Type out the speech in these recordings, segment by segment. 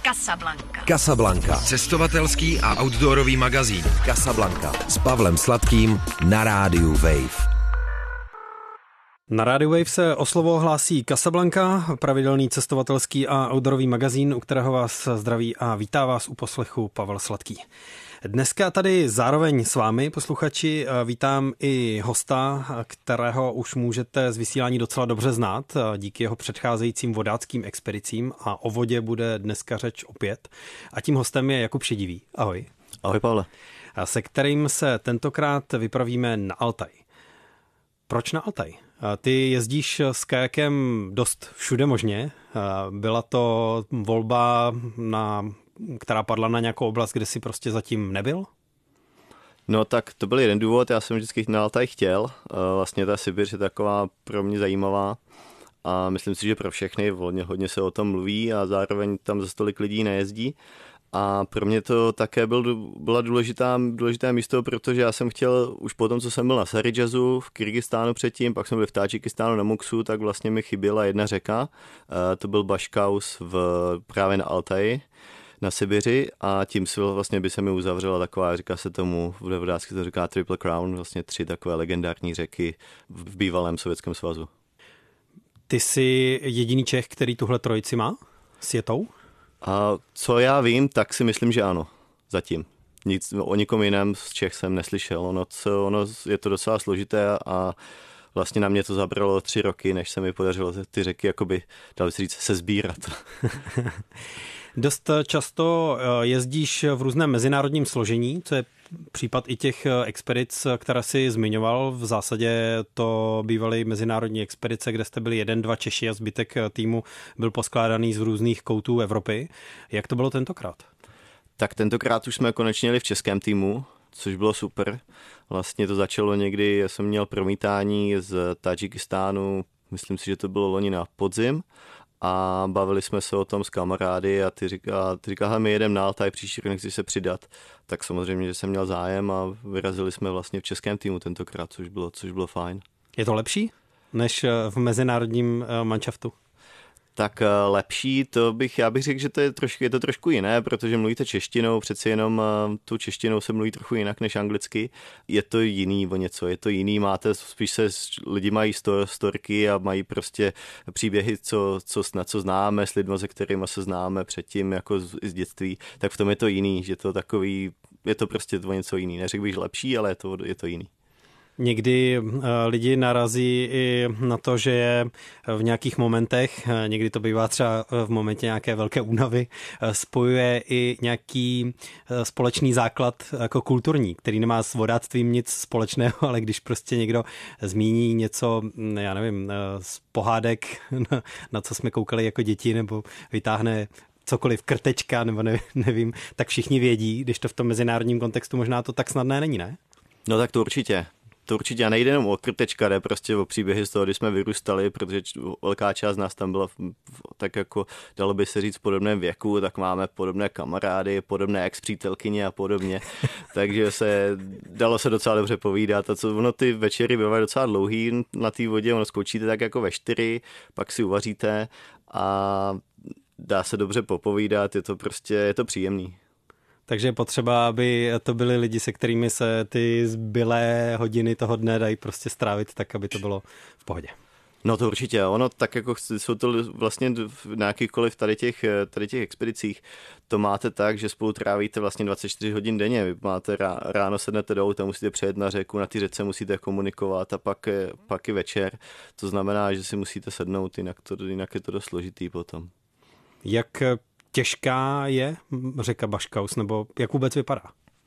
Casablanca. Cestovatelský a outdoorový magazín. Casablanca. S Pavlem Sladkým na rádiu Wave. Na rádiu Wave se o slovo hlásí Casablanca, pravidelný cestovatelský a outdoorový magazín, u kterého vás zdraví a vítá vás u poslechu Pavel Sladký. Dneska tady zároveň s vámi, posluchači, vítám i hosta, kterého už můžete z vysílání docela dobře znát díky jeho předcházejícím vodáckým expedicím, a o vodě bude dneska řeč opět. A tím hostem je Jakub Šedivý. Ahoj. Ahoj, Pavle. Se kterým se tentokrát vypravíme na Altaj. Proč na Altaj? Ty jezdíš s kajakem dost všude možně. Byla to volba, která padla na nějakou oblast, kde jsi prostě zatím nebyl? No tak to byl jeden důvod, já jsem vždycky na Altaj chtěl. Vlastně ta Sibiř je taková pro mě zajímavá a myslím si, že pro všechny hodně se o tom mluví a zároveň tam za tolik lidí nejezdí. A pro mě to také byla důležité místo, protože já jsem chtěl už po tom, co jsem byl na Saridžazu v Kyrgyzstánu předtím, pak jsem byl v Tádžikistánu na Muksu, tak vlastně mi chyběla jedna řeka, to byl Baškaus právě na Altaji, na Sibiři, a tím vlastně by se mi uzavřela taková, říká se tomu, v vodácky to říká Triple Crown, vlastně 3 takové legendární řeky v bývalém Sovětském svazu. Ty jsi jediný Čech, který tuhle trojici má s Jetou? A co já vím, tak si myslím, že ano, zatím. Nic o nikom jiném z Čech jsem neslyšel. Ono je to docela složité a vlastně na mě to zabralo 3 roky, než se mi podařilo ty řeky, jakoby, dalo se říct, sesbírat. Dost často jezdíš v různém mezinárodním složení, co je případ i těch expedic, které jsi zmiňoval. V zásadě to bývaly mezinárodní expedice, kde jste byli 1-2 Češi a zbytek týmu byl poskládaný z různých koutů Evropy. Jak to bylo tentokrát? Tak tentokrát už jsme konečně jeli v českém týmu, což bylo super. Vlastně to začalo někdy, já jsem měl promítání z Tadžikistánu, myslím si, že to bylo loni na podzim, a bavili jsme se o tom s kamarády a ty říkal, my jedeme na Altaj, příští rok nechci se přidat. Tak samozřejmě, že jsem měl zájem a vyrazili jsme vlastně v českém týmu tentokrát, což bylo fajn. Je to lepší než v mezinárodním manšaftu? Tak lepší, já bych řekl, že je to trošku jiné, protože mluvíte češtinou, přeci jenom tu češtinou se mluví trochu jinak než anglicky. Je to jiný o něco, spíš lidi mají storky a mají prostě příběhy, na co známe, s lidmi, se kterými se známe předtím, jako z dětství, tak v tom je to jiný, že je to prostě o něco jiný. Neřekl bych, že lepší, ale je to jiný. Někdy lidi narazí i na to, že je v nějakých momentech, někdy to bývá třeba v momentě nějaké velké únavy, spojuje i nějaký společný základ jako kulturní, který nemá s vodáctvím nic společného, ale když prostě někdo zmíní něco, já nevím, z pohádek, na co jsme koukali jako děti, nebo vytáhne cokoliv, krtečka, nebo nevím, tak všichni vědí, když to v tom mezinárodním kontextu možná to tak snadné není, ne? No tak to určitě. To určitě nejde jenom o krtečka, jde prostě o příběhy z toho, kdy jsme vyrůstali, protože velká část nás tam byla tak jako, dalo by se říct, v podobném věku, tak máme podobné kamarády, podobné ex-přítelkyně a podobně, takže dalo se docela dobře povídat. A ty večery bývají docela dlouhý na té vodě, skočíte tak jako ve 4, pak si uvaříte a dá se dobře popovídat, je to příjemný. Takže je potřeba, aby to byli lidi, se kterými se ty zbylé hodiny toho dne dají prostě strávit tak, aby to bylo v pohodě. No to určitě, ono tak jako jsou to vlastně na jakýkoliv tady těch expedicích, to máte tak, že spolu trávíte vlastně 24 hodin denně, vy máte ráno sednete do auta, musíte přejet na řeku, na ty řece musíte komunikovat a pak i večer, to znamená, že si musíte sednout, jinak je to dost složitý potom. Jak těžká je řeka Baškaus, nebo jak vůbec vypadá?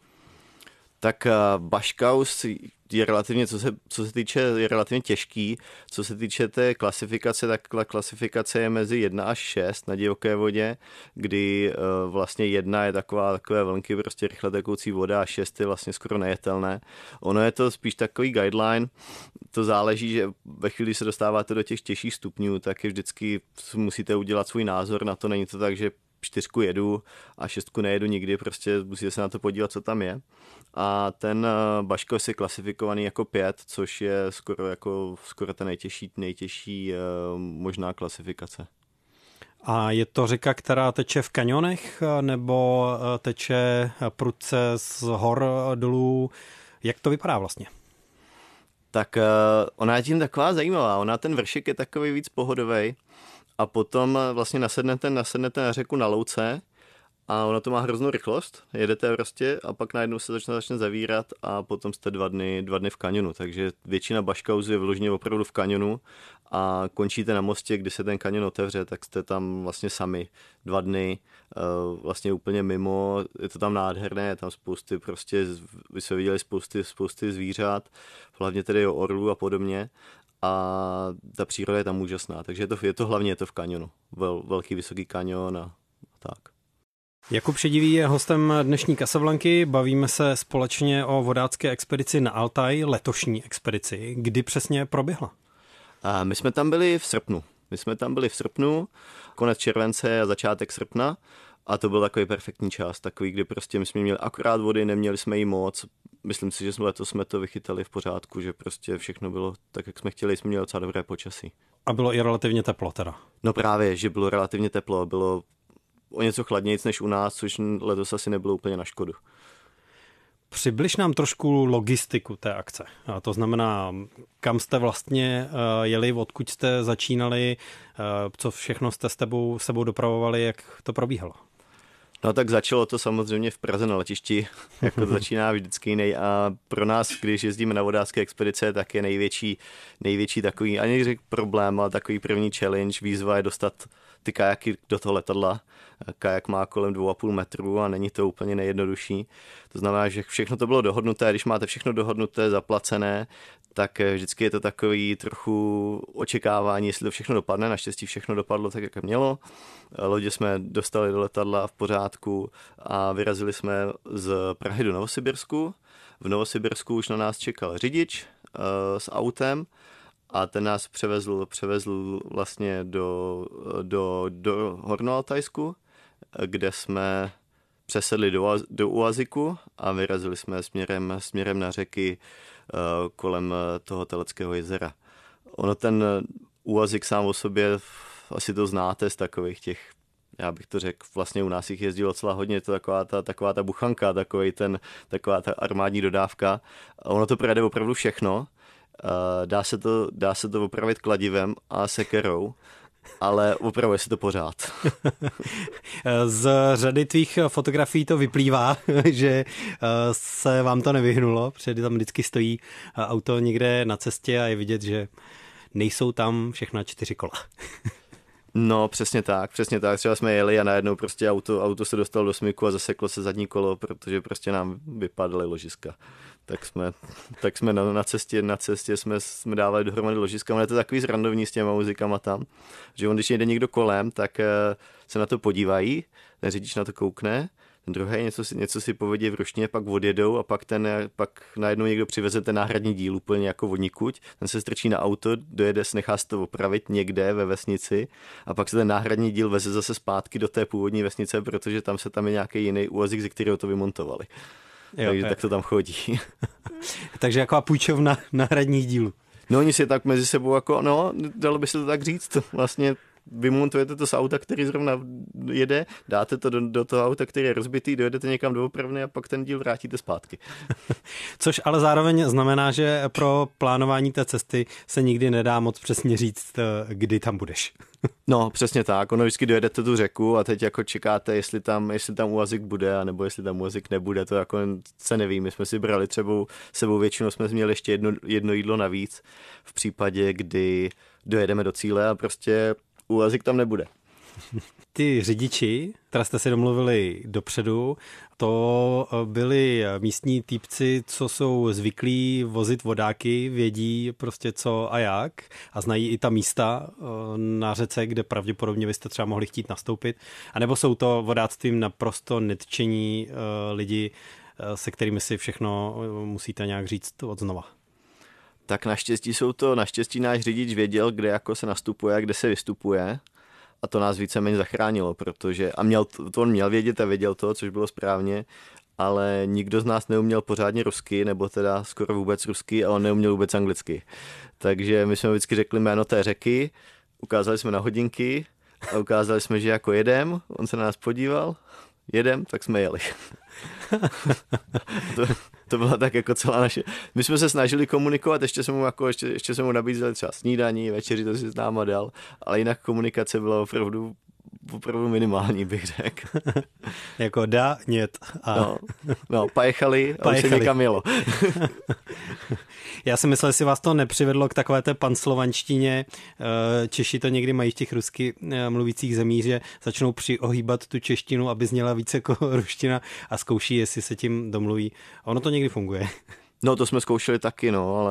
Tak Baškaus je relativně, co se týče, je relativně těžký. Co se týče té klasifikace, tak klasifikace je mezi 1 až 6 na divoké vodě, kdy vlastně 1 je takové vlnky, prostě rychle tekoucí voda a 6 je vlastně skoro nejetelné. Ono je to spíš takový guideline, to záleží, že ve chvíli se dostáváte do těch těžších stupňů, tak je vždycky musíte udělat svůj názor na to, není to tak, že 4 jedu a 6 nejedu nikdy, prostě musíte se na to podívat, co tam je. A ten Baškaus je klasifikovaný jako 5, což je skoro ta nejtěžší možná klasifikace. A je to řeka, která teče v kanionech nebo teče prudce z hor dolů? Jak to vypadá vlastně? Tak ona je tím taková zajímavá. Ona ten vršek je takový víc pohodový a potom vlastně nasednete na řeku na louce a ono to má hroznou rychlost. Jedete prostě a pak najednou se začne zavírat a potom jste dva dny v kanionu. Takže většina baškauzů je vyloženě opravdu v kanionu a končíte na mostě, kdy se ten kanion otevře, tak jste tam vlastně sami 2 dny, vlastně úplně mimo. Je to tam nádherné, je tam spousty prostě, vy jsme viděli spousty zvířat, hlavně tedy o orlů a podobně. A ta příroda je tam úžasná, takže je to hlavně v kanionu. Velký, vysoký kanion a tak. Jakub Šedivý je hostem dnešní Casablanky. Bavíme se společně o vodácké expedici na Altaj, letošní expedici. Kdy přesně proběhla? My jsme tam byli v srpnu, konec července a začátek srpna. A to byl takový perfektní čas, takový, kdy prostě my jsme měli akorát vody, neměli jsme jí moc. Myslím si, že letos jsme to vychytali v pořádku, že prostě všechno bylo tak, jak jsme chtěli, jsme měli docela dobré počasí. A bylo i relativně teplo teda? No právě, že bylo relativně teplo, bylo o něco chladnějc než u nás, což letos asi nebylo úplně na škodu. Přibliž nám trošku logistiku té akce. A to znamená, kam jste vlastně jeli, odkud jste začínali, co všechno jste sebou dopravovali, jak to probíhalo? No tak začalo to samozřejmě v Praze na letišti, jako to začíná vždycky a pro nás, když jezdíme na vodácké expedice, tak je největší takový, ani řekl problém, ale takový první challenge, výzva je dostat ty kajaky do toho letadla. Kajak má kolem 2,5 metru a není to úplně nejjednodušší. To znamená, že všechno to bylo dohodnuté, když máte všechno dohodnuté, zaplacené, tak vždycky je to takový trochu očekávání, jestli to všechno dopadne. Naštěstí všechno dopadlo tak, jak mělo. Lodě jsme dostali do letadla v pořádku a vyrazili jsme z Prahy do Novosibirsku. V Novosibirsku už na nás čekal řidič s autem a ten nás převezl vlastně do Hornoaltajsku, kde jsme přesedli do Uaziku a vyrazili jsme směrem na řeky kolem toho Teleckého jezera. Ono ten Uazik sám o sobě, asi to znáte z takových těch, já bych to řekl, vlastně u nás jich jezdilo docela hodně, je to taková ta buchanka, taková ta armádní dodávka. Ono to projede opravdu všechno. Dá se to opravit kladivem a sekerou, ale opravuje se to pořád. Z řady tvých fotografií to vyplývá, že se vám to nevyhnulo, protože tam vždycky stojí auto někde na cestě a je vidět, že nejsou tam všechna 4 kola. No, přesně tak. Třeba jsme jeli a najednou prostě auto se dostalo do smyku a zaseklo se zadní kolo, protože prostě nám vypadaly ložiska. Tak jsme na cestě jsme dávali dohromady ložiska. On je to takový zrandovní s těma muzikama tam, že když jde někdo kolem, tak se na to podívají, ten řidič na to koukne, ten druhý něco si povědí v ruštině, pak odjedou a pak najednou někdo přiveze ten náhradní díl úplně jako odnikud, ten se strčí na auto, dojede, nechá se to opravit někde ve vesnici a pak se ten náhradní díl veze zase zpátky do té původní vesnice, protože tam je nějaký jiný úazik, ze kterého to vymontovali. Takže tak to tam chodí. Takže jako půjčovna náhradních dílů. No oni si tak mezi sebou dalo by se to tak říct, vlastně vymontujete to z auta, který zrovna jede, dáte to do toho auta, který je rozbitý, dojedete někam do opravny a pak ten díl vrátíte zpátky. Což ale zároveň znamená, že pro plánování té cesty se nikdy nedá moc přesně říct, kdy tam budeš. No, přesně tak. Ono vždycky dojedete tu řeku a teď jako čekáte, jestli tam Uazik bude, anebo jestli tam Uazik nebude, to jako se neví. My jsme si brali sebou většinou jsme měli ještě jedno jídlo navíc v případě, kdy dojedeme do cíle a prostě Uazik tam nebude. Ty řidiči, které jste si domluvili dopředu, to byli místní týpci, co jsou zvyklí vozit vodáky, vědí prostě co a jak a znají i ta místa na řece, kde pravděpodobně byste třeba mohli chtít nastoupit. A nebo jsou to vodáctvím naprosto nedčení lidi, se kterými si všechno musíte nějak říct odznova? Tak naštěstí náš řidič věděl, kde jako se nastupuje a kde se vystupuje. A to nás víceméně zachránilo, protože on měl vědět a věděl to, což bylo správně, ale nikdo z nás neuměl pořádně rusky, nebo teda skoro vůbec rusky, a on neuměl vůbec anglicky. Takže my jsme vždycky řekli jméno té řeky, ukázali jsme na hodinky A ukázali jsme, že jako jedem, on se na nás podíval, jedem, tak jsme jeli. to byla tak jako celá naše... My jsme se snažili komunikovat, ještě jsme mu nabízeli třeba snídaní, večeři, to si s náma dal, ale jinak komunikace byla opravdu minimální, bych řekl. Jako da, nět. A... No, pajechali a už se někam jelo. Já si myslel, jestli vás to nepřivedlo k takové té panslovanštině. Češi to někdy mají v těch rusky mluvících zemích, že začnou přiohýbat tu češtinu, aby zněla více jako ruština a zkouší, jestli se tím domluví. Ono to někdy funguje. No, to jsme zkoušeli taky, ale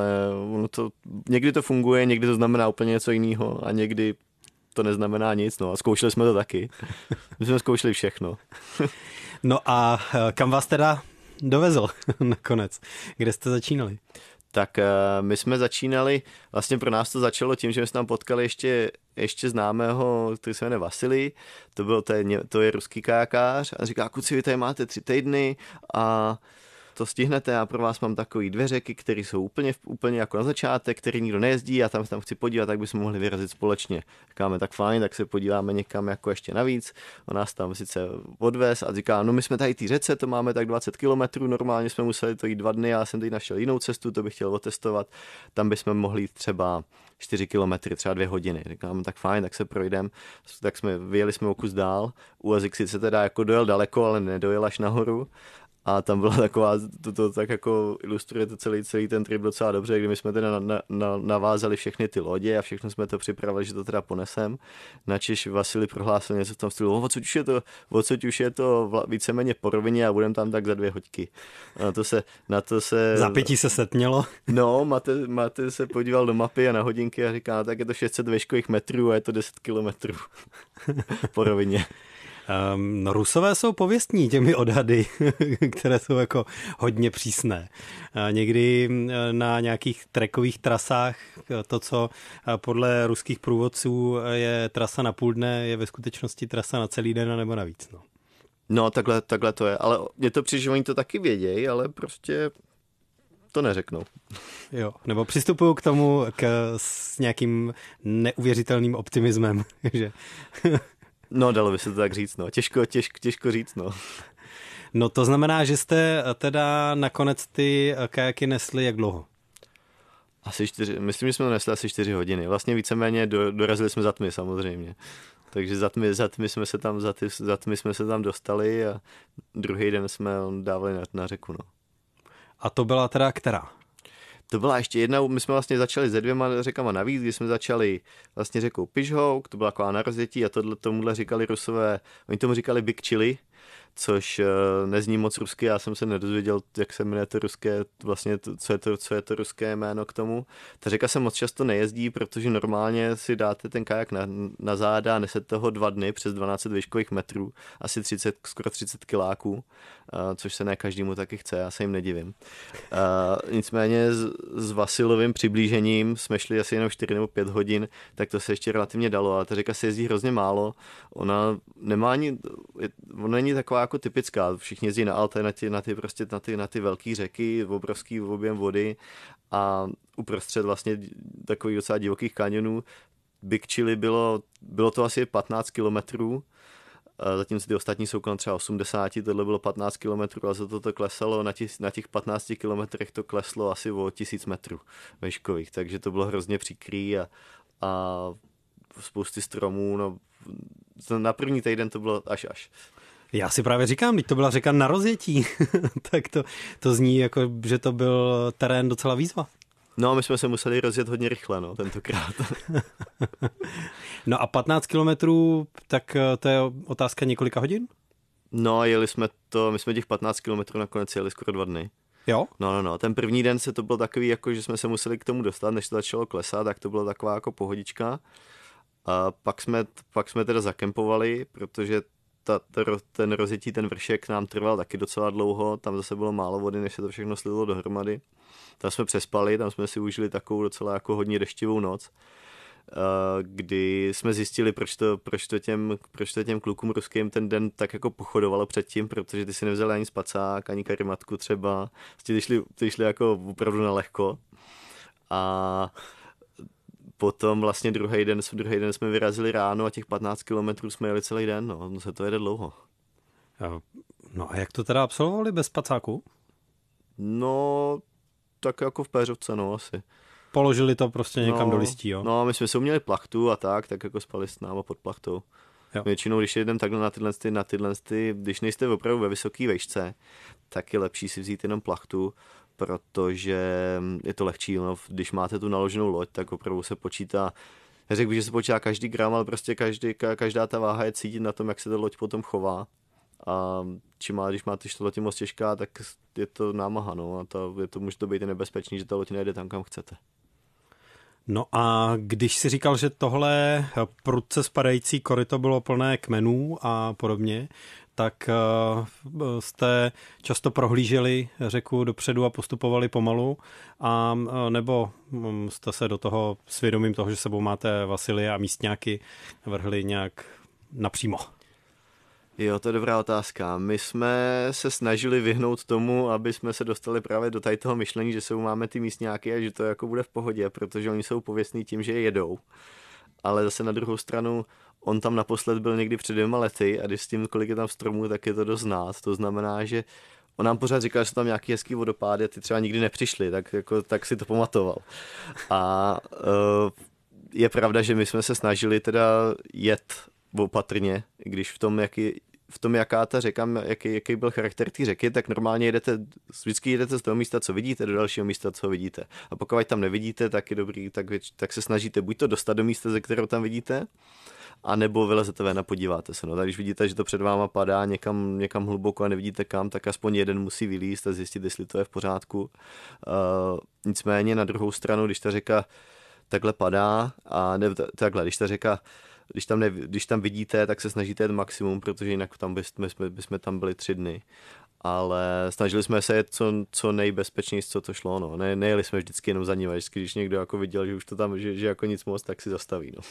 někdy to funguje, někdy to znamená úplně něco jiného a někdy to neznamená nic, a zkoušeli jsme to taky. My jsme zkoušeli všechno. No a kam vás teda dovezl nakonec? Kde jste začínali? Tak my jsme začínali, vlastně pro nás to začalo tím, že jsme se tam potkali ještě známého, který se jmenuje Vasilij, to je ruský kajakář a říká, kluci, vy tady máte 3 týdny a to stihnete, já pro vás mám takový 2 řeky, které jsou úplně jako na začátek, který nikdo nejezdí, já tam chci podívat, tak bychom mohli vyrazit společně. Říkáme, tak fajn, tak se podíváme někam jako ještě navíc. On nás tam sice odvez a říká, no my jsme tady té řece, to máme tak 20 kilometrů, normálně jsme museli to jít 2 dny, já jsem teď našel jinou cestu, to bych chtěl otestovat, tam bychom mohli jít třeba 4 kilometry, třeba 2 hodiny. Říkáme, tak fajn, tak se projdeme. Tak vyjeli jsme o kus dál, Uazik sice teda jako dojel daleko, ale nedojel až nahoru. A tam byla taková, to tak jako ilustruje to celý ten trip docela dobře, kdy my jsme teda navázali všechny ty lodě a všechno jsme to připravili, že to teda ponesem. Načež Vasilij prohlásil něco v tom stylu, odsud už je to víceméně po rovině a budeme tam tak za 2 hoďky. Na to se... Za 5 se setmělo. No, Mate se podíval do mapy a na hodinky a říká, tak je to 600 výškových metrů a je to 10 kilometrů po rovině. No, Rusové jsou pověstní těmi odhady, které jsou jako hodně přísné. Někdy na nějakých trekových trasách to, co podle ruských průvodců je trasa na půl dne, je ve skutečnosti trasa na celý den nebo navíc. No, takhle to je. Ale mě to přijde, že oni to taky vědějí, ale prostě to neřeknou. Jo, nebo přistupují k tomu s nějakým neuvěřitelným optimismem, že... No, dalo by se to tak říct, těžko říct, No, to znamená, že jste teda nakonec ty kajaky nesli jak dlouho? Asi 4, myslím, že jsme to nesli asi 4 hodiny. Vlastně víceméně dorazili jsme za tmy samozřejmě. Takže za tmy jsme se tam dostali a druhý den jsme dávali na řeku, A to byla teda která? To byla ještě jedna, my jsme vlastně začali se 2 řekama navíc, kdy jsme začali vlastně řekou Pižhouk, to byla taková na rozjetí a tomuhle říkali Rusové, oni tomu říkali Big Chili, což nezní moc rusky, já jsem se nedozvěděl, jak se jmenuje to ruské, vlastně co je to ruské jméno k tomu. Ta řeka se moc často nejezdí, protože normálně si dáte ten kajak na záda a nesete toho 2 dny přes 12 výškových metrů, asi skoro 30 kiláků, což se ne každému taky chce, já se jim nedivím. Nicméně s Vasilovým přiblížením jsme šli asi jenom 4 nebo 5 hodin, tak to se ještě relativně dalo, ale ta řeka se jezdí hrozně málo, ona není taková jako typická, všichni jezdí na Alté, na ty velké řeky, obrovský objem vody a uprostřed vlastně takových docela divokých kanionů. Big Chili bylo to asi 15 kilometrů, zatímco ty ostatní jsou kolem třeba 80, tohle bylo 15 kilometrů a za to klesalo, na těch 15 kilometrech to kleslo asi o 1000 metrů výškových, takže to bylo hrozně příkrý a spousty stromů, na první týden to bylo až. Já si právě říkám, teď to byla řeka na rozjetí, tak to zní jako, že to byl terén docela výzva. No, my jsme se museli rozjet hodně rychle, tentokrát. No a 15 kilometrů, tak to je otázka několika hodin? No, my jsme těch 15 kilometrů nakonec jeli skoro 2 dny. Jo? No, ten první den to byl takový, jako, že jsme se museli k tomu dostat, než to začalo klesat, tak to byla taková jako pohodička. A pak jsme teda zakempovali, protože ten rozjetí, ten vršek nám trval taky docela dlouho, tam zase bylo málo vody, než se to všechno slilo dohromady. Tam jsme přespali, tam jsme si užili takovou docela jako hodně deštivou noc, kdy jsme zjistili, proč to těm klukům ruským ten den tak jako pochodovalo předtím, protože ty si nevzali ani spacák, ani karimatku třeba, ty šli jako opravdu na lehko a potom vlastně druhý den jsme vyrazili ráno a těch 15 kilometrů jsme jeli celý den, no se to jede dlouho. No a jak to teda absolvovali bez spacáku? No, tak jako v péřovce, no asi. Položili to prostě někam do listí, jo? No, my jsme si uměli plachtu a tak jako spali s náma pod plachtou. Jo. Většinou, když jdem takhle na tyhle, když nejste opravdu ve vysoké vejšce, tak je lepší si vzít jenom plachtu, protože je to lehčí. No, když máte tu naloženou loď, tak opravdu se počítá, neřekl bych, že se počítá každý gram, ale prostě každá ta váha je cítit na tom, jak se ta loď potom chová. A když máte loď moc těžká, tak je to námaha, no, a může to být nebezpečný, že ta loď nejde tam, kam chcete. No a když si říkal, že tohle prudce spadající koryto bylo plné kmenů a podobně, tak jste často prohlíželi řeku dopředu a postupovali pomalu, a nebo jste se do toho svědomím toho, že sebou máte Vasilie a místňáky, vrhli nějak napřímo? Jo, to je dobrá otázka. My jsme se snažili vyhnout tomu, aby jsme se dostali právě do tady toho myšlení, že sebou máme ty místňáky a že to jako bude v pohodě, protože oni jsou pověstní tím, že je jedou. Ale zase na druhou stranu, on tam naposled byl někdy před 2 lety a když s tím, kolik je tam stromů, tak je to dost znát. To znamená, že on nám pořád říkal, že jsou tam nějaký hezký vodopády a ty třeba nikdy nepřišli, tak si to pamatoval. A je pravda, že my jsme se snažili teda jet opatrně, když v tom, jaká ta řeka, jaký byl charakter té řeky, tak normálně vždycky jedete z toho místa, co vidíte, do dalšího místa, co vidíte. A pokud tam nevidíte, tak je dobrý, tak se snažíte buď to dostat do místa, ze kterého tam vidíte, a nebo vylezete ven a podíváte se. No, tak když vidíte, že to před váma padá někam hluboko a nevidíte kam, tak aspoň jeden musí vylízt a zjistit, jestli to je v pořádku. Nicméně na druhou stranu, když ta řeka takhle padá, když ta řeka když tam vidíte, tak se snažíte jet maximum, protože jinak tam bychom tam byli 3 dny. Ale snažili jsme se jet co nejbezpečněji, co to šlo. No. Nejeli jsme vždycky jenom za ním, vždycky, když někdo jako viděl, že už to tam, že jako nic moc, tak si zastaví. No.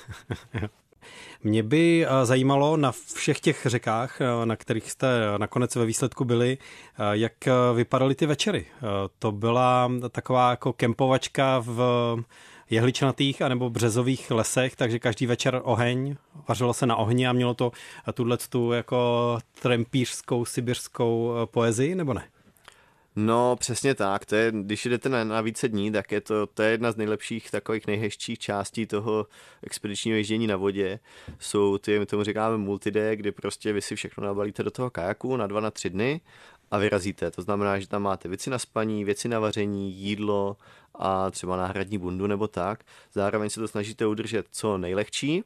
Mě by zajímalo na všech těch řekách, na kterých jste nakonec ve výsledku byli, jak vypadaly ty večery. To byla taková jako kempovačka v jehličnatých anebo březových lesech, takže každý večer oheň, vařilo se na ohni a mělo to tu jako trampířskou, sibiřskou poezii, nebo ne? No, přesně tak. To je, když jdete na více dní, tak to je jedna z nejlepších, takových nejhezčích částí toho expedičního ježdění na vodě. Jsou my tomu říkáme multidé, kdy prostě vy si všechno nabalíte do toho kajaku na 2 na 3 dny a vyrazíte. To znamená, že tam máte věci na spaní, věci na vaření, jídlo a třeba náhradní bundu nebo tak. Zároveň se to snažíte udržet co nejlehčí.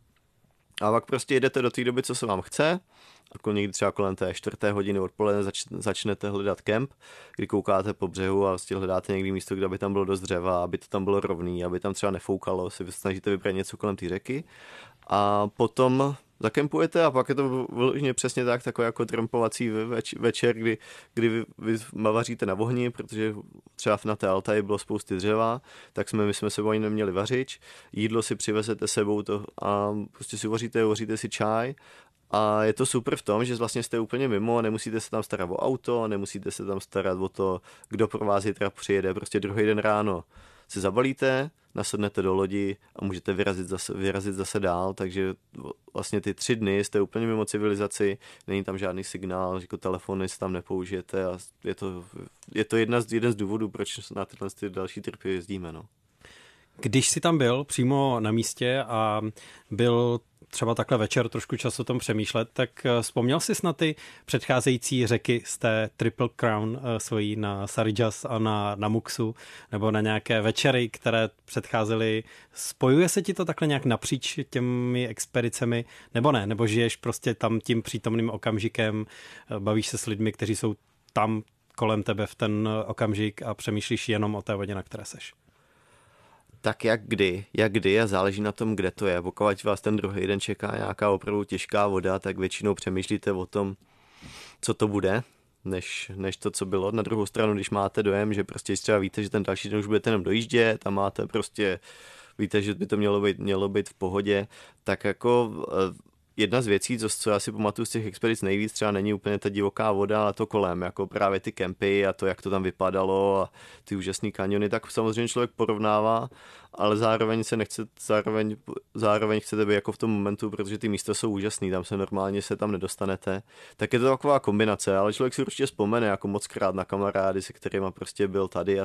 A pak prostě jedete do té doby, co se vám chce. A někdy třeba kolem té 4. hodiny odpoledne začnete hledat kemp, kdy koukáte po břehu a vlastně hledáte někdy místo, kde by tam bylo dost dřeva, aby to tam bylo rovný, aby tam třeba nefoukalo, si snažíte vybrat něco kolem té řeky. A potom zakempujete a pak je to vyloženě přesně takový jako trampovací večer, kdy vy vaříte na ohni, protože třeba na té Altaji bylo spousty dřeva, tak my jsme sebou ani neměli vařič, jídlo si přivezete sebou a prostě si uvaříte si čaj. A je to super v tom, že vlastně jste úplně mimo, nemusíte se tam starat o auto, nemusíte se tam starat o to, kdo pro vás zítra přijede. Prostě druhý den ráno si zabalíte, nasednete do lodi a můžete vyrazit zase dál, takže vlastně ty 3 dny jste úplně mimo civilizaci, není tam žádný signál, jako telefony si tam nepoužijete a je to jeden z důvodů, proč na tyhle další tripy jezdíme. No. Když jsi tam byl přímo na místě a byl třeba takhle večer trošku času o tom přemýšlet, tak vzpomněl jsi na ty předcházející řeky z té Triple Crown svojí na Sarijas a na Muxu, nebo na nějaké večery, které předcházely. Spojuje se ti to takhle nějak napříč těmi expedicemi, nebo ne? Nebo žiješ prostě tam tím přítomným okamžikem, bavíš se s lidmi, kteří jsou tam kolem tebe v ten okamžik a přemýšlíš jenom o té vodě, na které seš? Tak jak kdy a záleží na tom, kde to je. Pokud vás ten druhý den čeká nějaká opravdu těžká voda, tak většinou přemýšlíte o tom, co to bude, než to, co bylo. Na druhou stranu, když máte dojem, že prostě třeba víte, že ten další den už budete jenom dojíždět a víte, že by to mělo být v pohodě, tak jako jedna z věcí, co já si pamatuju z těch expedic nejvíc, třeba není úplně ta divoká voda, ale to kolem, jako právě ty kempy a to, jak to tam vypadalo a ty úžasný kaniony, tak samozřejmě člověk porovnává, ale zároveň se nechce, zároveň chcete být jako v tom momentu, protože ty místa jsou úžasný, tam se normálně se tam nedostanete. Tak je to taková kombinace, ale člověk si určitě vzpomene jako mockrát na kamarády, se kterými prostě byl tady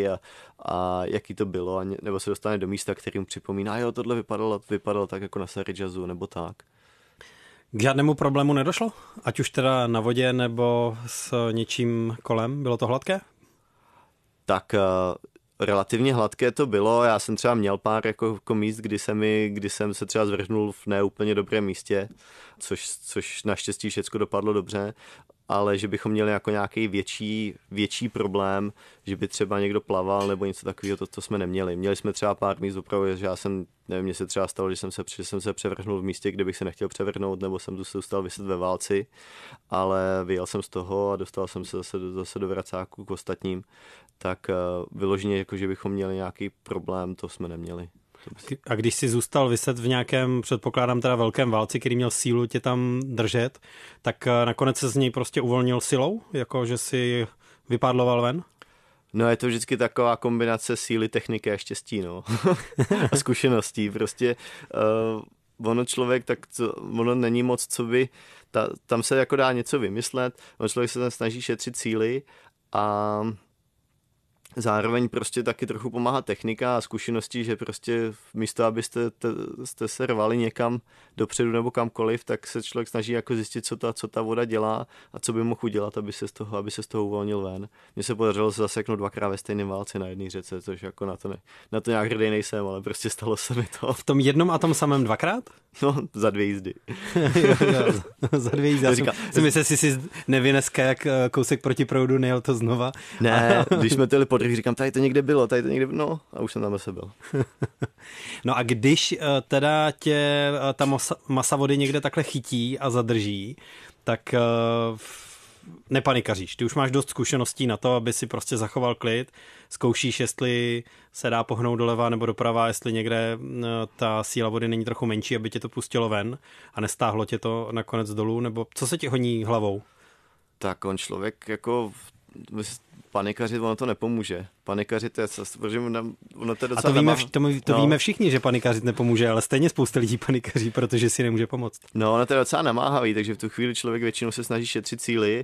a jaký to bylo, nebo se dostane do místa, kterým připomíná, jo, tohle vypadalo tak jako na Sari Jazzu, nebo tak. K žádnému problému nedošlo? Ať už teda na vodě, nebo s něčím kolem? Bylo to hladké? Tak relativně hladké to bylo. Já jsem třeba měl pár jako míst, kdy jsem se třeba zvrhnul v neúplně dobrém místě, což naštěstí všechno dopadlo dobře, ale že bychom měli jako nějaký větší problém, že by třeba někdo plaval nebo něco takového, to jsme neměli. Měli jsme třeba pár míst opravdu, že já jsem, nevím, mně se třeba stalo, že jsem se převrhnul v místě, kde bych se nechtěl převrhnout, nebo jsem tu se ustal vyset ve válci, ale vyjel jsem z toho a dostal jsem se zase do vracáku k ostatním, tak vyloženě, jako že bychom měli nějaký problém, to jsme neměli. A když jsi zůstal vyset v nějakém, předpokládám teda velkém válci, který měl sílu tě tam držet, tak nakonec se z něj prostě uvolnil silou, jako že si vypádloval ven? No je to vždycky taková kombinace síly, techniky a štěstí, no. A zkušeností. Prostě ono člověk, ono není moc, co by, tam se jako dá něco vymyslet, ono člověk se tam snaží šetřit síly a zároveň prostě taky trochu pomáhá technika a zkušenosti, že prostě místo, abyste se rvali někam dopředu nebo kamkoliv, tak se člověk snaží jako zjistit, co ta voda dělá a co by mohl udělat, aby se z toho uvolnil ven. Mně se podařilo se zaseknout 2krát ve stejném válci na jedné řece, což jako na to nějak hrdý nejsem, ale prostě stalo se mi to. V tom jednom a tom samém 2krát? No, za 2 jízdy. Za 2 jízdy. Já si myslím, že si nevynes jak kousek proti proudu, nejel to znova. Ne, když jsme to podrých, říkám, tady to někde bylo, no a už jsem tam zase byl. No a když teda tě ta masa vody někde takhle chytí a zadrží, tak nepanikaříš. Ty už máš dost zkušeností na to, aby si prostě zachoval klid, zkoušíš, jestli se dá pohnout doleva nebo doprava, jestli někde ta síla vody není trochu menší, aby tě to pustilo ven a nestáhlo tě to nakonec dolů, nebo co se ti honí hlavou? Tak on člověk jako panikařit, ono to nepomůže. Panikařit je, protože ono to je docela... A to víme všichni, že panikařit nepomůže, ale stejně spousta lidí panikaří, protože si nemůže pomoct. No, ono to je docela namáhavý, takže v tu chvíli člověk většinou se snaží šetřit síly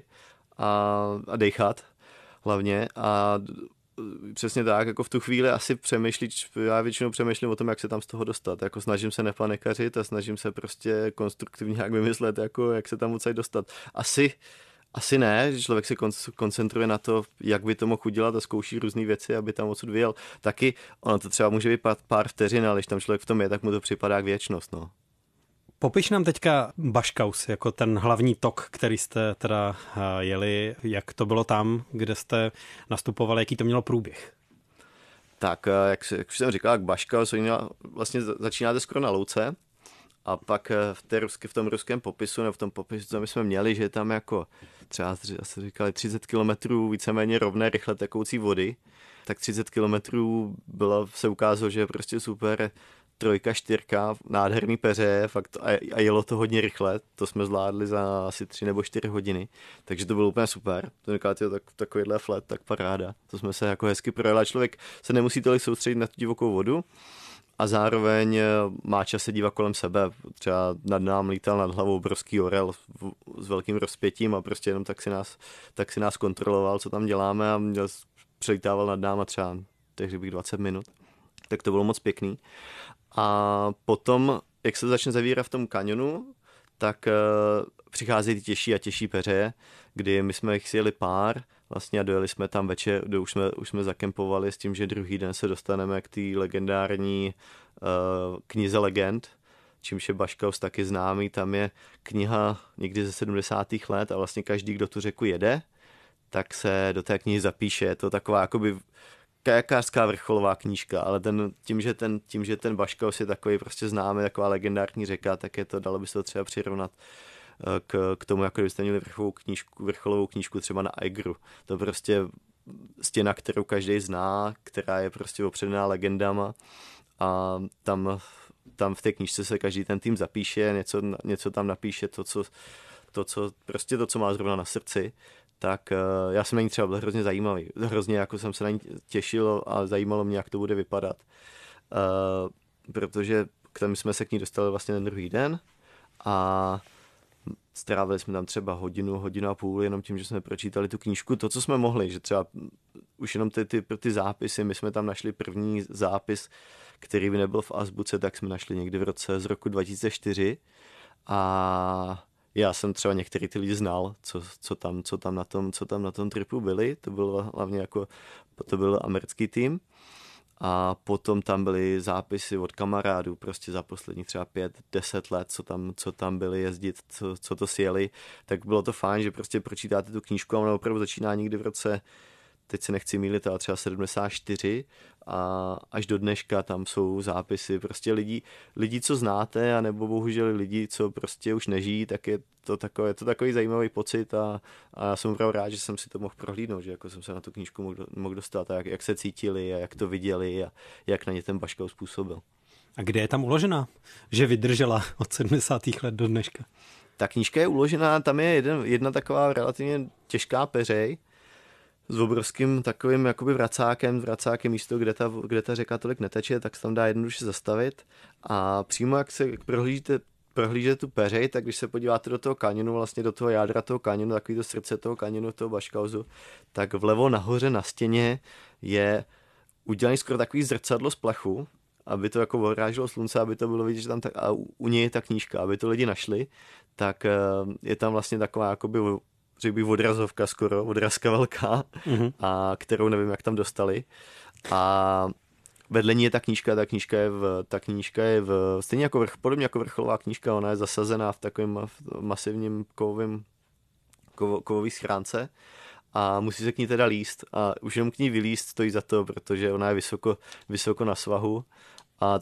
a dejchat hlavně a přesně tak, jako v tu chvíli asi já většinou přemýšlím o tom, jak se tam z toho dostat. Jako snažím se nepanikařit a snažím se prostě konstruktivně nějak vymyslet, jako jak se tam odsaď dostat. Asi ne, že člověk se koncentruje na to, jak by to mohl udělat a zkouší různé věci, aby tam odsud vyjel. Taky ono to třeba může být pár vteřin, ale když tam člověk v tom je, tak mu to připadá k věčnost. No. Popiš nám teďka Baškaus jako ten hlavní tok, který jste teda jeli, jak to bylo tam, kde jste nastupovali, jaký to mělo průběh? Tak, jak už jsem říkal, Baškaus vlastně začínáte skoro na louce a pak v tom ruském popisu, nebo v tom popisu, co my jsme měli, že je tam jako třeba asi říkali 30 kilometrů víceméně rovné, rychle tekoucí vody, tak 30 kilometrů se ukázalo, že je prostě super 3, 4, nádherný peře, fakt a jelo to hodně rychle, to jsme zvládli za asi 3 nebo 4 hodiny, takže to bylo úplně super. To říkáte, takovýhle flat, tak paráda. To jsme se jako hezky projeli, člověk se nemusí tolik soustředit na tu divokou vodu a zároveň má čas se dívat kolem sebe. Třeba nad nám lítal nad hlavou obrovský orel s velkým rozpětím a prostě jenom tak si nás kontroloval, co tam děláme a přelítával nad náma třeba, takže bych 20 minut. Tak to bylo moc pěkný. A potom, jak se začne zavírat v tom kanionu, tak přicházejí těžší a těžší peře, kdy my jsme jich sjeli pár vlastně a dojeli jsme tam večer, už jsme zakempovali s tím, že druhý den se dostaneme k té legendární knize legend, čímž je Baškaus taky známý. Tam je kniha někdy ze 70. let a vlastně každý, kdo tu řeku jede, tak se do té knihy zapíše. Je to taková jakoby kajakářská vrcholová knížka, ale tím, že ten Baškaus je takový prostě známý, taková legendární řeka, tak je to, dalo by se to třeba přirovnat k tomu, jako kdybyste měli vrcholovou knížku třeba na Aigru. To prostě stěna, kterou každý zná, která je prostě opředená legendama a tam tam v té knížce se každý ten tým zapíše, něco tam napíše, to, co má zrovna na srdci, tak já jsem na ní třeba byl hrozně zajímavý. Hrozně jako jsem se na ní těšil a zajímalo mě, jak to bude vypadat. Protože my jsme se k ní dostali vlastně ten druhý den a strávili jsme tam třeba hodinu a půl jenom tím, že jsme pročítali tu knížku, to, co jsme mohli, že třeba už jenom ty zápisy, my jsme tam našli první zápis, který by nebyl v azbuce, tak jsme našli někdy z roku 2004 a já jsem třeba některý ty lidi znal, co tam na tom tripu byli, to byl hlavně to byl americký tým. A potom tam byly zápisy od kamarádů prostě za posledních třeba 5-10 let, co tam byli jezdit, co to sjeli, tak bylo to fajn, že prostě pročítáte tu knížku a ona opravdu začíná někdy v roce, teď se nechci mýlit, ale třeba 74 a až do dneška tam jsou zápisy prostě lidí, co znáte, anebo bohužel lidi, co prostě už nežijí, tak je to takový zajímavý pocit a já jsem opravdu rád, že jsem si to mohl prohlídnout, že jako jsem se na tu knížku mohl dostat a jak se cítili a jak to viděli a jak na ně ten Baškov způsobil. A kde je tam uložená, že vydržela od 70. let do dneška? Ta knížka je uložená, tam je jedna taková relativně těžká peřej, s obrovským takovým jakoby vracákem místo, kde ta řeka tolik neteče, tak se tam dá jednoduše zastavit a přímo jak prohlížíte tu peřej, tak když se podíváte do toho kaňonu, vlastně do toho jádra toho kaňonu, takový to srdce toho kaňonu, toho Baškauzu, tak vlevo nahoře na stěně je udělaný skoro takový zrcadlo z plechu, aby to jako odráželo slunce, aby to bylo vidět, že tam a u něj je ta knížka, aby to lidi našli, tak je tam vlastně taková jakoby řekl bych odrazovka skoro, odrazka velká, a kterou nevím, jak tam dostali. A vedle ní je ta knížka je stejně jako podobně jako vrcholová knížka, ona je zasazená v takovém masivním kovový schránce a musí se k ní teda líst. A už jenom k ní vylíst stojí za to, protože ona je vysoko na svahu. A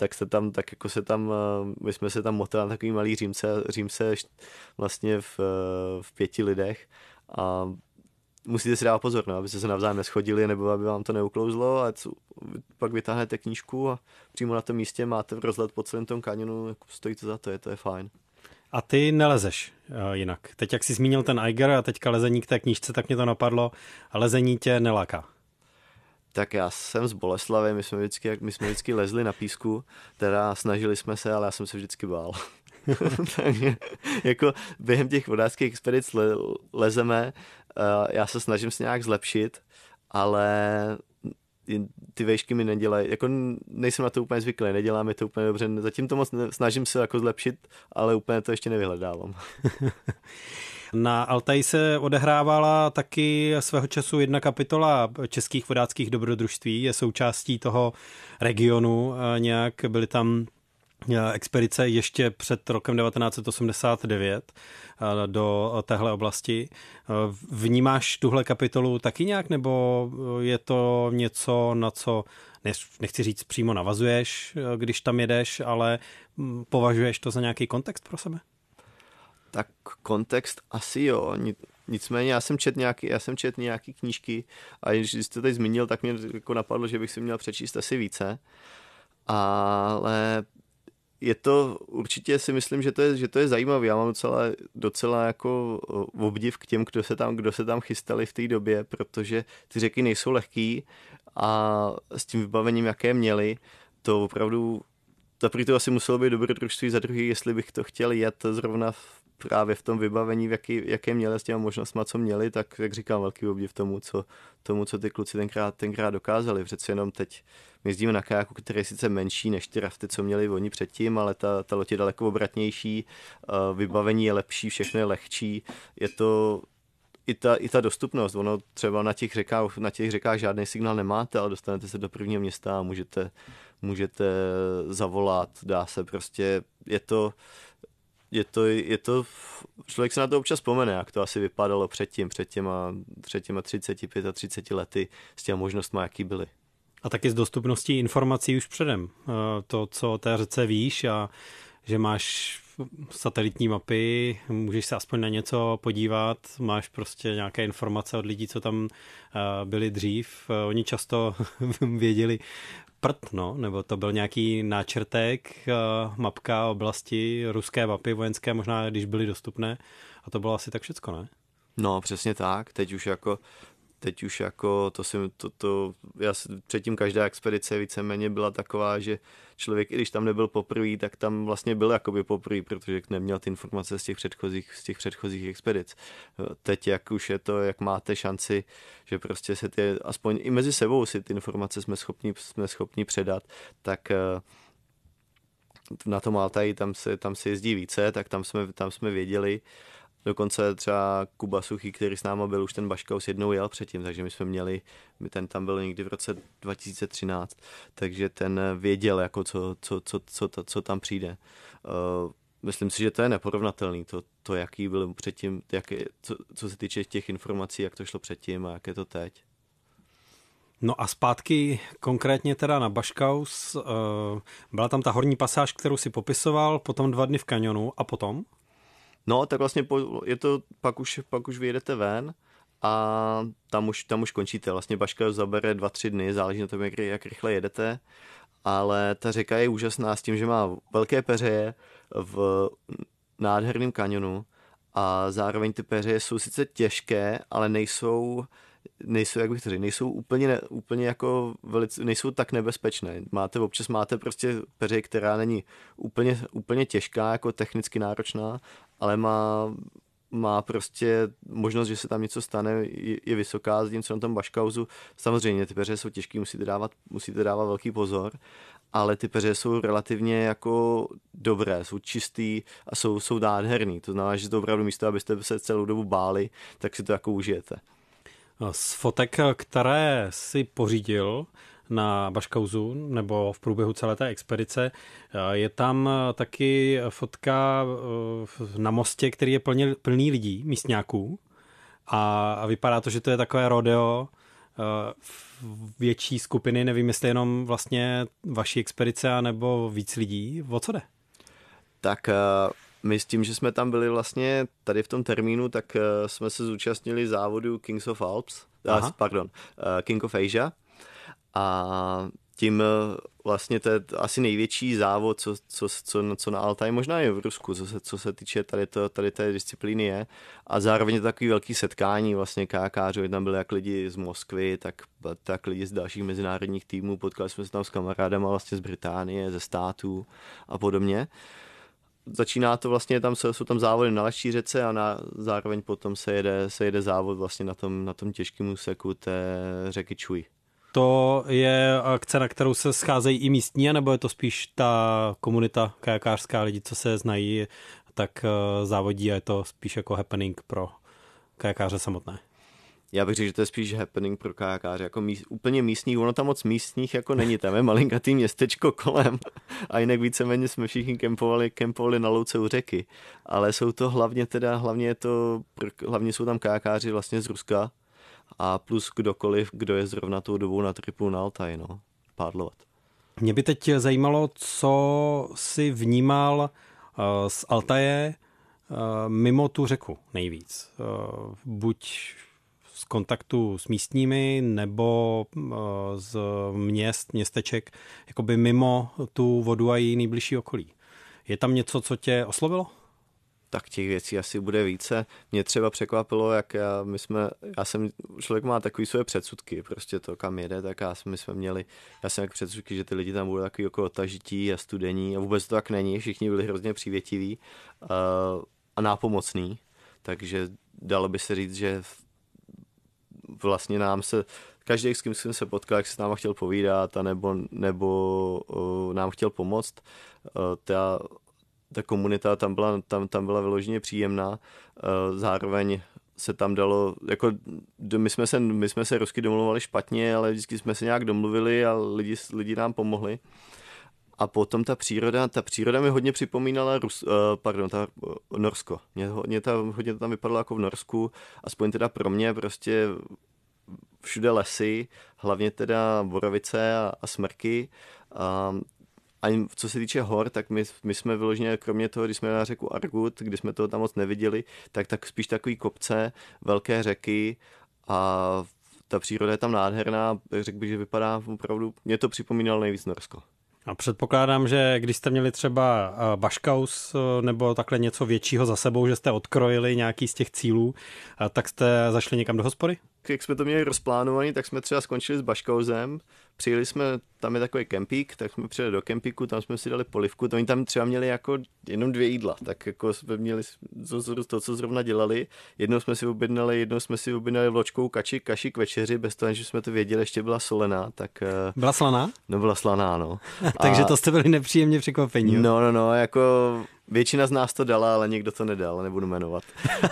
my jsme se tam motali na takový malý římse vlastně v 5 lidech a musíte si dávat pozor, no, abyste se navzájem neschodili, nebo aby vám to neuklouzlo a pak vytáhnete knížku a přímo na tom místě máte rozhled po celém tom kaňonu, jako stojí to za to je fajn. A ty nelezeš jinak. Teď jak jsi zmínil ten Eiger a teďka lezení k té knížce, tak mě to napadlo, a lezení tě neláká. Tak já jsem z Boleslavy, my jsme vždycky lezli na písku, teda snažili jsme se, ale já jsem se vždycky bál. Takže jako během těch vodáckých expedic lezeme, já se snažím se nějak zlepšit, ale ty vejšky mi nedělají, jako nejsem na to úplně zvyklý, nedělá mi to úplně dobře, zatím to moc snažím se jako zlepšit, ale úplně to ještě nevyhledávám. Na Altaji se odehrávala taky svého času jedna kapitola českých vodáckých dobrodružství, je součástí toho regionu nějak, byly tam expedice ještě před rokem 1989 do téhle oblasti. Vnímáš tuhle kapitolu taky nějak, nebo je to něco, na co nechci říct přímo navazuješ, když tam jedeš, ale považuješ to za nějaký kontext pro sebe? Tak kontext asi jo, nicméně já jsem čet nějaký knížky a když jsi to teď zmínil, tak mě jako napadlo, že bych si měl přečíst asi více, ale je to, určitě si myslím, že to je zajímavé. Já mám docela jako obdiv k těm, kdo se tam chystali v té době, protože ty řeky nejsou lehký a s tím vybavením, jaké měli, to opravdu, za první to asi muselo být dobrodružství, za druhý, jestli bych to chtěl jet zrovna právě v tom vybavení, jaké měli s těma možnostma, co měli, tak jak říkám, velký obdiv tomu, co ty kluci tenkrát dokázali. Přece jenom teď my jezdíme na kajaku, který je sice menší než ty rafty, co měli oni předtím, ale ta loď je daleko obratnější, vybavení je lepší, všechno je lehčí, je to i ta dostupnost, ono třeba na těch řekách žádný signál nemáte, ale dostanete se do prvního města a můžete zavolat, dá se prostě, je to, člověk se na to občas vzpomene, jak to asi vypadalo před těma 35 lety s těma možnostmi, jaký byly. A taky s dostupností informací už předem. To, co o té řece víš a že máš satelitní mapy, můžeš se aspoň na něco podívat, máš prostě nějaké informace od lidí, co tam byli dřív. Oni často věděli no, nebo to byl nějaký náčrtek, mapka oblasti, ruské mapy vojenské, možná když byly dostupné, a to bylo asi tak všecko, ne? No, přesně tak, teď už jako předtím každá expedice víceméně byla taková, že člověk, i když tam nebyl poprvé, tak tam vlastně byl jakoby poprvé, protože neměl ty informace z těch předchozích expedic. Teď, jak už je to, jak máte šanci, že prostě se aspoň i mezi sebou si ty informace jsme schopni předat, tak na tom Altaji tam se jezdí více, tak tam jsme věděli. Dokonce třeba Kuba Suchý, který s náma byl, už ten Baškaus jednou jel předtím, takže ten tam byl někdy v roce 2013, takže ten věděl, jako co tam přijde. Myslím si, že to je neporovnatelný, to jaký byl předtím, co se týče těch informací, jak to šlo předtím a jak je to teď. No a zpátky konkrétně teda na Baškaus, byla tam ta horní pasáž, kterou si popisoval, potom 2 dny v kanionu a potom? No, tak vlastně je to, pak už vyjedete ven a tam už končíte. Vlastně Baškaus zabere 2-3 dny, záleží na tom, jak rychle jedete, ale ta řeka je úžasná s tím, že má velké peřeje v nádherném kanionu a zároveň ty peřeje jsou sice těžké, ale nejsou, jak bych to řekl, nejsou úplně jako nejsou tak nebezpečné. Občas máte prostě peřeji, která není úplně těžká, jako technicky náročná, ale má prostě možnost, že se tam něco stane, je vysoká, zatímco na tom Baškausu. Samozřejmě ty peřeje jsou těžké, musíte dávat velký pozor, ale ty peřeje jsou relativně jako dobré, jsou čistý a jsou nádherný. To znamená, že to opravdu místo, abyste se celou dobu báli, tak si to jako užijete. Z fotek, které si pořídil na Baškausu nebo v průběhu celé té expedice, je tam taky fotka na mostě, který je plný lidí, místňáků, a vypadá to, že to je takové rodeo větší skupiny, nevím, jestli jenom vlastně vaší expedice, nebo víc lidí. O co jde? Tak my s tím, že jsme tam byli vlastně tady v tom termínu, tak jsme se zúčastnili závodu King of Asia, a tím vlastně to je asi největší závod, co na Altaji, možná je v Rusku, co se týče tady té disciplíny je, a zároveň je to takový velký setkání vlastně kajakářů, tam byli jak lidi z Moskvy, tak lidi z dalších mezinárodních týmů, potkali jsme se tam s kamarádama vlastně z Británie, ze států a podobně. Začíná to vlastně, jsou tam závody na lehčí řece a zároveň potom se jede závod vlastně na tom těžkém úseku té řeky Chui. To je akce, na kterou se scházejí i místní, nebo je to spíš ta komunita kajakářská, lidi, co se znají, tak závodí a je to spíš jako happening pro kajakáře samotné? Já bych řekl, že to je spíš happening pro kajakáře, jako úplně místních, ono tam moc místních jako není, tam je malinkatý městečko kolem a jinak víceméně jsme všichni kempovali na louce u řeky, ale jsou to hlavně jsou tam kajakáři vlastně z Ruska a plus kdokoliv, kdo je zrovna tou dobou na tripu na Altaj, pádlovat. Mě by teď zajímalo, co si vnímal z Altaje mimo tu řeku nejvíc. Buď z kontaktu s místními nebo z městeček, jakoby mimo tu vodu a její nejbližší okolí. Je tam něco, co tě oslovilo? Tak těch věcí asi bude více. Mě třeba překvapilo, jak člověk má takový své předsudky, prostě to, kam jede, tak já jsem jak předsudky, že ty lidi tam budou takový jako otažití a studení a vůbec to tak není, všichni byli hrozně přívětiví a nápomocní, takže dalo by se říct, že vlastně každý, s kým jsem se potkal, jak se s náma chtěl povídat nebo nám chtěl pomoct, ta komunita tam byla vyloženě příjemná, zároveň se tam dalo, jako my jsme se rusky domluvali špatně, ale vždycky jsme se nějak domluvili a lidi nám pomohli. A potom ta příroda mi hodně připomínala Norsko. Hodně to tam vypadalo jako v Norsku, aspoň teda pro mě, prostě všude lesy, hlavně teda borovice a smrky. ani co se týče hor, tak my jsme vyloženě, kromě toho, když jsme na řeku Argut, kdy jsme toho tam moc neviděli, tak spíš takový kopce, velké řeky a ta příroda je tam nádherná, řekl bych, že vypadá opravdu, mě to připomínalo nejvíc Norsko. A předpokládám, že když jste měli třeba baškaus nebo takhle něco většího za sebou, že jste odkrojili nějaký z těch cílů, tak jste zašli někam do hospody? Jak jsme to měli rozplánovaný, tak jsme třeba skončili s baškauzem, přijeli jsme, tam je takový kempík, tak jsme přijeli do kempíku, tam jsme si dali polivku, to oni tam třeba měli jako jenom 2 jídla, tak jako jsme měli to, co zrovna dělali. Jednou jsme si objednali vločkou kaši k večeři, bez toho, že jsme to věděli, ještě byla solená. Tak, byla slaná? No, byla slaná, no. Takže to jste byli nepříjemně překvapení. No, jako většina z nás to dala, ale někdo to nedal, nebudu jmenovat.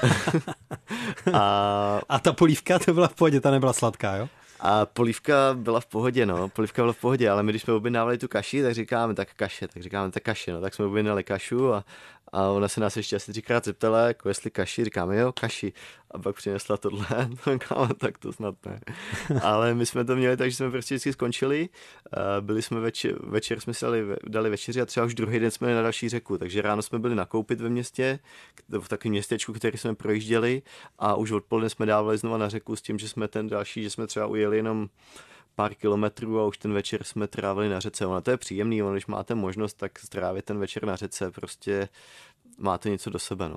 A ta polívka, to byla v pohodě, ta nebyla sladká, jo? A polívka byla v pohodě, ale my když jsme objednávali tu kaši, tak říkáme tak kaše, no, tak jsme objednali kašu a ona se nás ještě asi 3krát zeptala, jako jestli kaši, říkáme jo, kaši. A pak přinesla tohle, tak to snad ne. Ale my jsme to měli tak, že jsme prostě vždycky skončili, byli jsme večer jsme si dali večeři a třeba už druhý den jsme jeli na další řeku, takže ráno jsme byli nakoupit ve městě, v takovém městečku, který jsme projížděli a už odpoledne jsme dávali znova na řeku s tím, že jsme že jsme třeba ujeli jenom pár kilometrů a už ten večer jsme trávili na řece. Ono to je příjemný, když máte možnost, tak strávit ten večer na řece, prostě máte něco do sebe, no.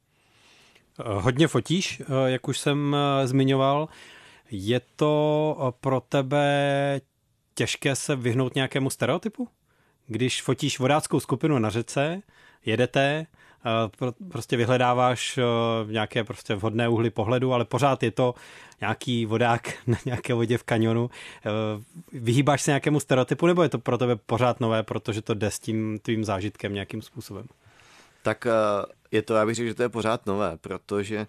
Hodně fotíš, jak už jsem zmiňoval. Je to pro tebe těžké se vyhnout nějakému stereotypu? Když fotíš vodáckou skupinu na řece, jedete, prostě vyhledáváš nějaké prostě vhodné úhly pohledu, ale pořád je to nějaký vodák na nějaké vodě v kanionu. Vyhýbáš se nějakému stereotypu, nebo je to pro tebe pořád nové, protože to jde s tím tvým zážitkem nějakým způsobem? Tak je to, já bych řekl, že to je pořád nové, protože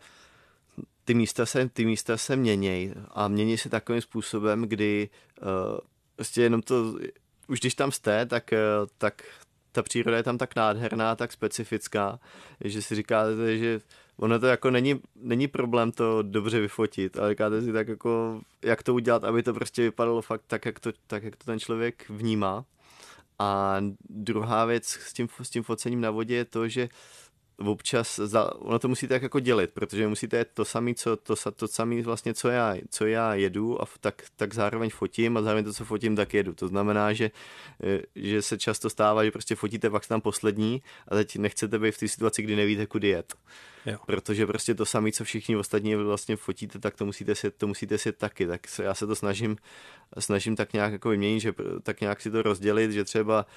ty místa se mění a mění se takovým způsobem, kdy prostě jenom to, už když tam jste, tak ta příroda je tam tak nádherná, tak specifická, že si říkáte, že ono to jako není problém to dobře vyfotit, ale říkáte si tak jako, jak to udělat, aby to prostě vypadalo fakt tak, jak to ten člověk vnímá. A druhá věc s tím focením na vodě je to, že občas, ono to musíte tak jako dělit, protože musíte to samé, to samé vlastně, co já jedu, a tak zároveň fotím a zároveň to, co fotím, tak jedu. To znamená, že se často stává, že prostě fotíte, pak tam poslední a teď nechcete být v té situaci, kdy nevíte, kudy jet. Jo. Protože prostě to samé, co všichni ostatní vlastně fotíte, tak to musíte sjet taky. Tak já se to snažím tak nějak jako vyměnit, že tak nějak si to rozdělit, že třeba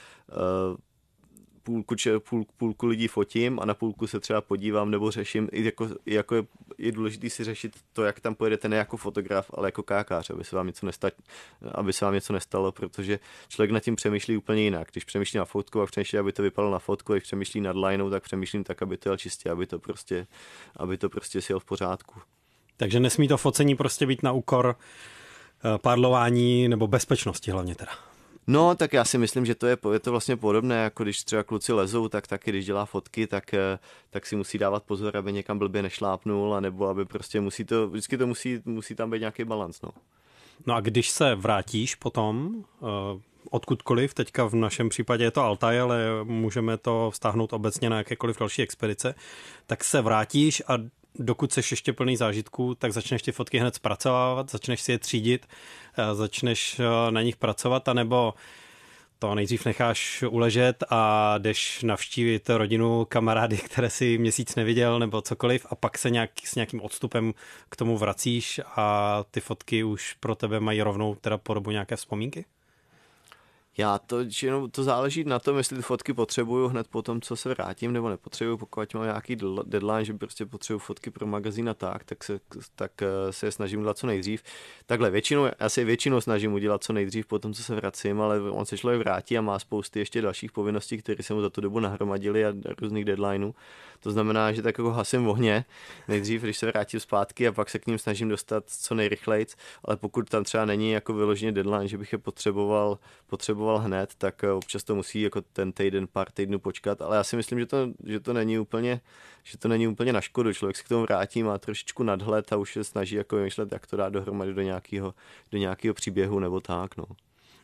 půlku lidí fotím a na půlku se třeba podívám nebo řeším, jako je důležité si řešit to, jak tam pojedete ne jako fotograf, ale jako kajakář, aby se vám něco nestalo, protože člověk nad tím přemýšlí úplně jinak. Když přemýšlí na fotku, tak přemýšlí, aby to vypadalo na fotku, když přemýšlí nad lineou, tak přemýšlím tak, aby to jel čistě, aby to prostě si jel v pořádku. Takže nesmí to focení prostě být na úkor pádlování nebo bezpečnosti hlavně teda. No, tak já si myslím, že je to vlastně podobné, jako když třeba kluci lezou, tak taky, když dělá fotky, tak si musí dávat pozor, aby někam blbě nešlápnul, anebo aby prostě vždycky to musí tam být nějaký balans, no. No a když se vrátíš potom, odkudkoliv, teďka v našem případě je to Altaj, ale můžeme to vztáhnout obecně na jakékoliv další expedice, tak se vrátíš a dokud seš ještě plný zážitků, tak začneš ty fotky hned zpracovávat, začneš si je třídit, začneš na nich pracovat, anebo to nejdřív necháš uležet a jdeš navštívit rodinu, kamarády, které si měsíc neviděl, nebo cokoliv, a pak se s nějakým odstupem k tomu vracíš a ty fotky už pro tebe mají rovnou teda podobu nějaké vzpomínky? To záleží na tom, jestli ty fotky potřebuju hned po tom, co se vrátím, nebo nepotřebuju, pokud mám nějaký deadline, že prostě potřebuju fotky pro magazín a tak se je snažím udělat co nejdřív. Takhle já se většinou snažím udělat co nejdřív po tom, co se vracím, ale on se člověk vrátí a má spousty ještě dalších povinností, které se mu za tu dobu nahromadily a různých deadlineů. To znamená, že tak jako hasím ohně nejdřív, když se vrátím zpátky, a pak se k ním snažím dostat co nejrychleji, ale pokud tam třeba není jako vyloženě deadline, že bych je potřeboval hned, tak občas to musí jako ten týden, pár týdnů počkat, ale já si myslím, že to není úplně na škodu. Člověk se k tomu vrátí, má trošičku nadhled a už se snaží jako vymýšlet, jak to dát dohromady do nějakého příběhu nebo tak, no.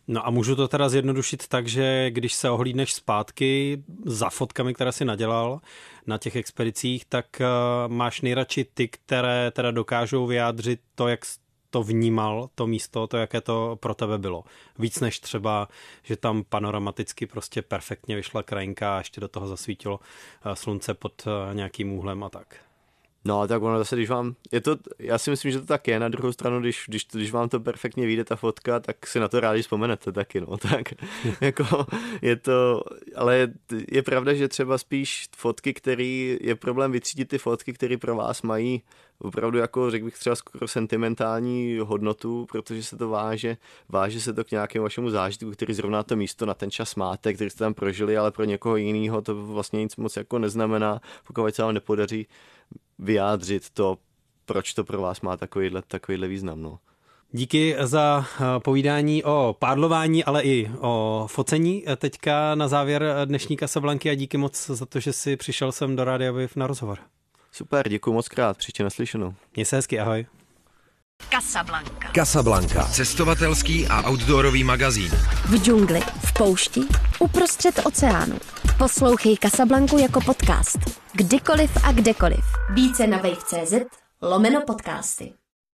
No a můžu to teda zjednodušit tak, že když se ohlídneš zpátky za fotkami, které si nadělal na těch expedicích, tak máš nejradši ty, které teda dokážou vyjádřit to, jak to vnímal, to místo, to, jaké to pro tebe bylo. Víc než třeba, že tam panoramaticky prostě perfektně vyšla krajinka a ještě do toho zasvítilo slunce pod nějakým úhlem a tak. No, tak ono zase, když vám, já si myslím, že to tak je, na druhou stranu, když vám to perfektně vyjde ta fotka, tak si na to rádi vzpomenete taky, no, tak jako je to, ale je pravda, že třeba spíš fotky, který je problém vytřídit ty fotky, které pro vás mají opravdu jako, řekl bych, třeba skoro sentimentální hodnotu, protože se to váže se to k nějakému vašemu zážitku, který zrovna to místo na ten čas máte, který jste tam prožili, ale pro někoho jiného to vlastně nic moc jako neznamená, pokud se vám nepodaří vyjádřit to, proč to pro vás má takovýhle význam. No. Díky za povídání o pádlování, ale i o focení teďka na závěr dnešní Casablanky a díky moc za to, že jsi přišel sem do Rádia Wave na rozhovor. Super, děkuji moc krát, příště naslyšenou. Měj se hezky, ahoj. Casablanca. Cestovatelský a outdoorový magazín. V džungli, v poušti, uprostřed oceánu. Poslouchej Casablanku jako podcast. Kdykoliv a kdekoliv. Více na wave.cz/podcasty.